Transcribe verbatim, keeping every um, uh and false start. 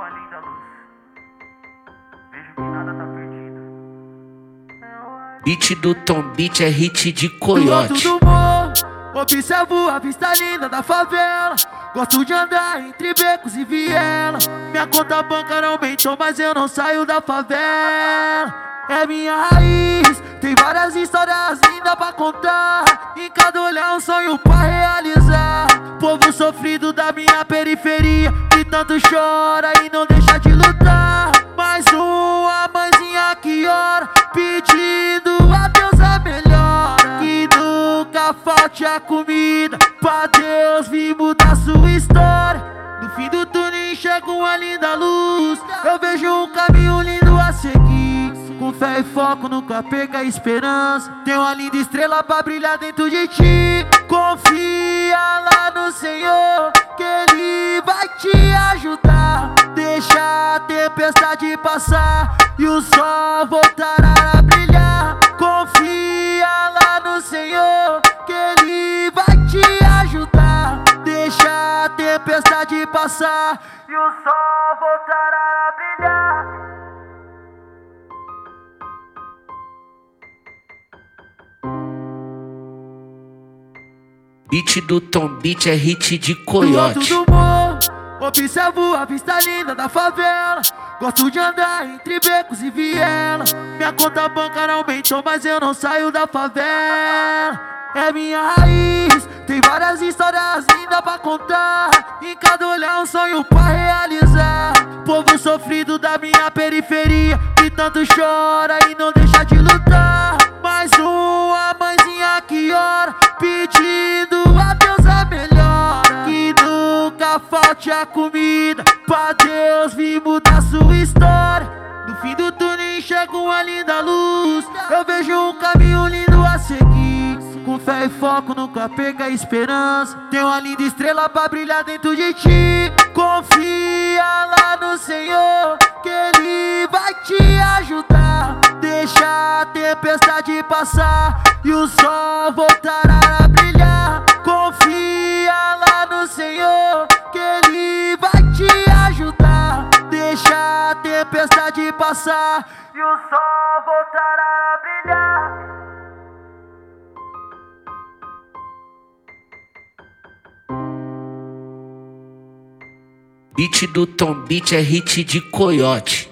com a linda luz. Vejo que nada tá perdido. Beat do Tom Beat é hit de Do alto coiote. do morro, observo a vista linda da favela. Gosto de andar entre becos e viela. Minha conta bancária aumentou, mas eu não saio da favela. É minha raiz, tem várias histórias lindas pra contar. Em cada olhar um sonho pra realizar. Povo sofrido da minha periferia, que tanto chora e não deixa de lutar. Mais uma mãezinha que ora, pedindo a Deus a melhora. Que nunca falte a comida, pra Deus vir mudar sua história. No fim do túnel enxergo uma linda luz. Eu vejo um caminho lindo a seguir. Com fé e foco nunca perca a esperança. Tem uma linda estrela pra brilhar dentro de ti. Confia lá no Senhor, que Ele vai te ajudar. Deixa a tempestade passar e o sol voltará a brilhar. Confia lá no Senhor, que Ele vai te ajudar. Deixa a tempestade passar E o sol voltará a brilhar. Beat do Tom Beat é hit de Do alto coiote. do morro, observo a vista linda da favela. Gosto de andar entre becos e viela. Minha conta bancária aumentou, mas eu não saio da favela. É minha raiz, tem várias histórias lindas pra contar. Em cada olhar um sonho pra realizar. Povo sofrido da minha periferia, que tanto chora e não deixa de lutar. Mais uma mãezinha que ora, pedindo a Deus a melhora. Que nunca falte a comida, pra Deus vir mudar sua história. No fim do túnel enxergo uma linda luz. Eu vejo um caminho lindo a seguir. Com fé e foco nunca perca a esperança. Tem uma linda estrela pra brilhar dentro de ti. Confia lá no Senhor, que Ele vai te ajudar. Deixa a tempestade passar e o sol voltará a brilhar. Confia lá no Senhor, que Ele vai te ajudar. Deixa a tempestade passar E o sol voltará a brilhar. Beat do Tom Beat é hit de coiote.